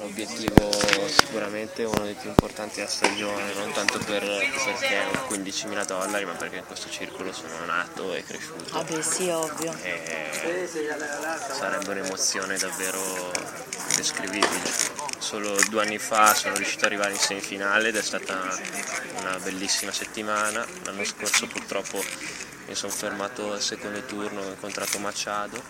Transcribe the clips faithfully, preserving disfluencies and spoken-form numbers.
obiettivo sicuramente uno dei più importanti della stagione, non tanto per, perché ho quindicimila dollari, ma perché in questo circolo sono nato e cresciuto. Ah beh, sì, ovvio. E sarebbe un'emozione davvero indescrivibile. Solo due anni fa sono riuscito ad arrivare in semifinale ed è stata una bellissima settimana. L'anno scorso purtroppo mi sono fermato al secondo turno, ho incontrato Machado.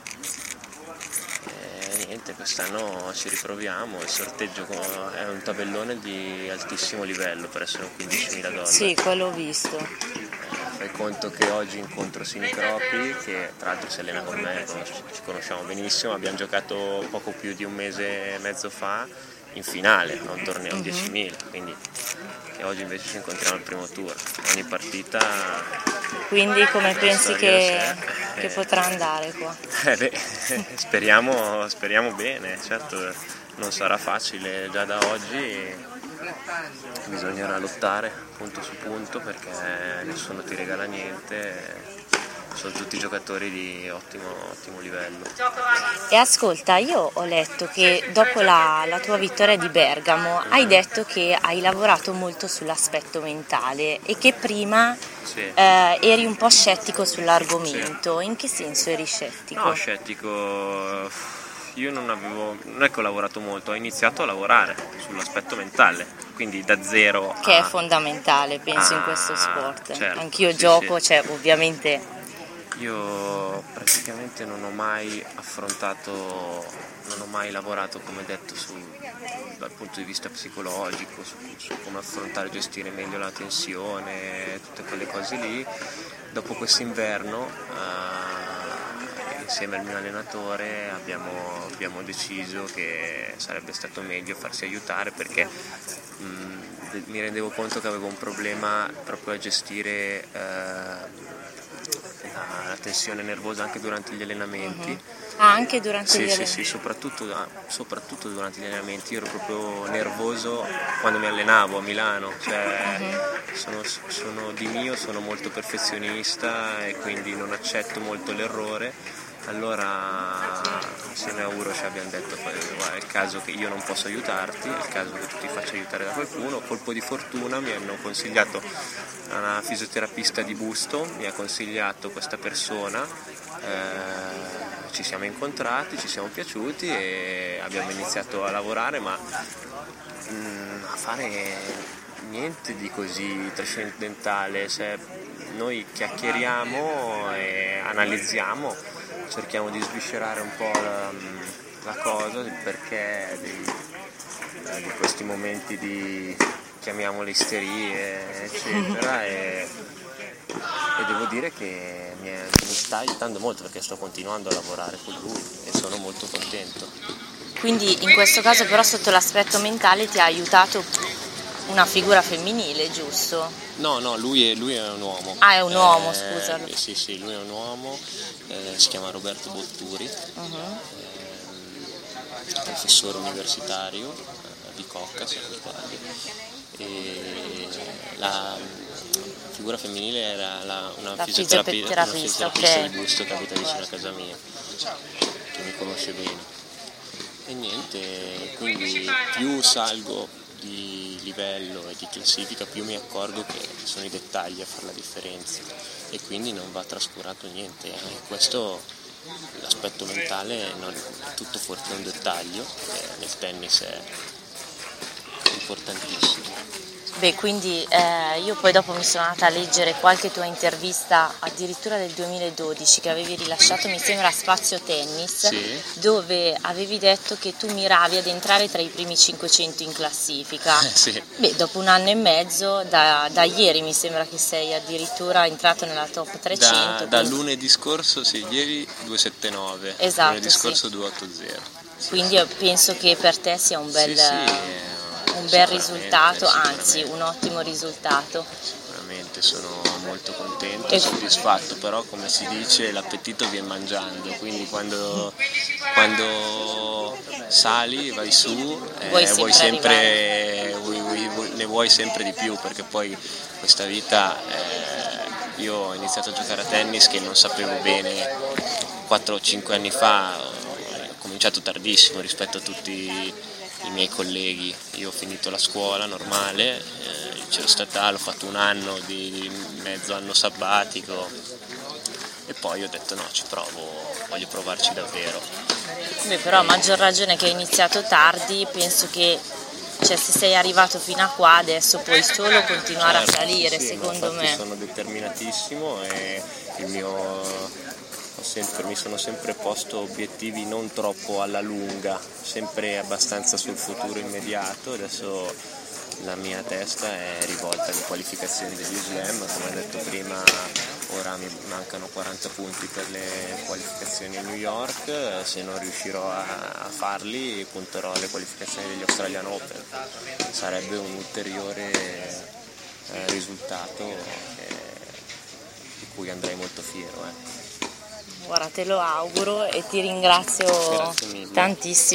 E niente, quest'anno ci riproviamo, il sorteggio è un tabellone di altissimo livello per essere un quindicimila dollari. Sì, quello ho visto. Fai conto che oggi incontro Sini Croppi, che tra l'altro si allena con me, ci conosciamo benissimo, abbiamo giocato poco più di un mese e mezzo fa in finale a un torneo Mm-hmm. diecimila, quindi e oggi invece ci incontriamo al primo tour. Ogni partita. Quindi come pensi che, che eh, potrà andare qua? Eh beh, speriamo, speriamo bene, certo non sarà facile già da oggi, bisognerà lottare punto su punto perché nessuno ti regala niente. Sono tutti giocatori di ottimo, ottimo livello. E ascolta, io ho letto che dopo la, la tua vittoria di Bergamo hai detto che hai lavorato molto sull'aspetto mentale e che prima sì. eh, eri un po' scettico sull'argomento. Sì. In che senso eri scettico? No, scettico, io non avevo, non è che ho lavorato molto, ho iniziato a lavorare sull'aspetto mentale, quindi da zero a... Che è fondamentale, penso, a, in questo sport. Certo, Anch'io sì, gioco, sì. Cioè ovviamente... Io praticamente non ho mai affrontato, non ho mai lavorato, come detto, su, dal punto di vista psicologico, su, su come affrontare e gestire meglio la tensione, tutte quelle cose lì. Dopo quest'inverno, eh, insieme al mio allenatore, abbiamo, abbiamo deciso che sarebbe stato meglio farsi aiutare perché mh, mi rendevo conto che avevo un problema proprio a gestire eh, la tensione nervosa anche durante gli allenamenti. Uh-huh. Ah, anche durante sì, gli sì, allenamenti? Sì, soprattutto, soprattutto durante gli allenamenti. Io ero proprio nervoso quando mi allenavo a Milano, cioè uh-huh. sono, sono di mio, sono molto perfezionista e quindi non accetto molto l'errore. Allora insieme a Uro ci abbiamo detto guarda, è il caso che io non posso aiutarti, è il caso che tu ti faccia aiutare da qualcuno. Colpo di fortuna mi hanno consigliato una fisioterapista di Busto, mi ha consigliato questa persona, eh, ci siamo incontrati, ci siamo piaciuti e abbiamo iniziato a lavorare, ma mh, a fare niente di così trascendentale, cioè, noi chiacchieriamo e analizziamo, cerchiamo di sviscerare un po' la, la cosa, il perché di, eh, di questi momenti di, chiamiamole isterie, eccetera, e, e devo dire che mi, è, mi sta aiutando molto perché sto continuando a lavorare con lui e sono molto contento. Quindi in questo caso però sotto l'aspetto mentale ti ha aiutato una figura femminile, giusto? No, no, lui è, lui è un uomo. Ah, è un uomo, eh, scusa. Sì, sì, lui è un uomo, eh, si chiama Roberto Botturi, Uh-huh. eh, professore universitario eh, di Cocca, se non sbaglio. E la figura femminile era la, una la fisioterapista, una fisioterapista okay. di Busto che abita vicino a casa mia, che mi conosce bene. E niente, quindi più salgo di livello e di classifica più mi accorgo che sono i dettagli a fare la differenza e quindi non va trascurato niente. E questo, l'aspetto mentale non è tutto fuori da un dettaglio, che nel tennis è importantissimo. Beh, quindi eh, io poi dopo mi sono andata a leggere qualche tua intervista addirittura del duemiladodici che avevi rilasciato, mi sembra, a Spazio Tennis, sì. Dove avevi detto che tu miravi ad entrare tra i primi cinquecento in classifica. Eh, sì. Beh, dopo un anno e mezzo, da, da ieri mi sembra che sei addirittura entrato nella top trecento. Da, quindi... da lunedì scorso, sì, ieri duecentosettantanove, esatto, lunedì scorso sì. duecentottanta. Sì, quindi sì. penso che per te sia un bel... Sì, sì. un bel risultato, anzi un ottimo risultato. Sicuramente sono molto contento e soddisfatto, però come si dice l'appetito viene mangiando, quindi quando, quando sali, vai su, eh, vuoi sempre, vuoi sempre vuoi, vuoi, vuoi, ne vuoi sempre di più, perché poi questa vita, eh, io ho iniziato a giocare a tennis che non sapevo bene quattro o cinque anni fa, ho cominciato tardissimo rispetto a tutti i miei colleghi. Io ho finito la scuola normale, eh, il liceo statale, ho fatto un anno di, di mezzo anno sabbatico e poi ho detto no, ci provo, voglio provarci davvero. Beh, però a maggior ragione che hai iniziato tardi, penso che, cioè, se sei arrivato fino a qua adesso puoi solo continuare Certo, a salire, sì, secondo no, me. Sono determinatissimo e il mio, ho sempre, mi sono sempre posto obiettivi non troppo alla lunga, sempre abbastanza sul futuro immediato. Adesso la mia testa è rivolta alle qualificazioni degli slam, come ho detto prima ora mi mancano quaranta punti per le qualificazioni a New York, se non riuscirò a farli punterò alle qualificazioni degli Australian Open, sarebbe un ulteriore eh, risultato che, di cui andrei molto fiero. Eh. Guarda, te lo auguro e ti ringrazio tantissimo.